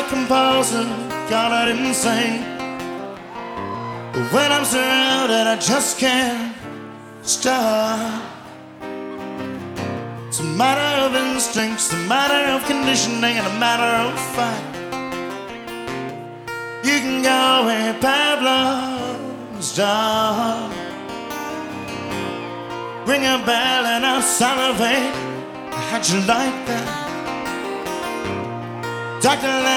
compulsive, got it insane. But when I'm surrounded, I just can't stop. It's a matter of instinct, it's a matter of conditioning, and a matter of fact. You can go where Pavlov's dog. Ring a bell and I'll salivate. How'd you like that? Dr.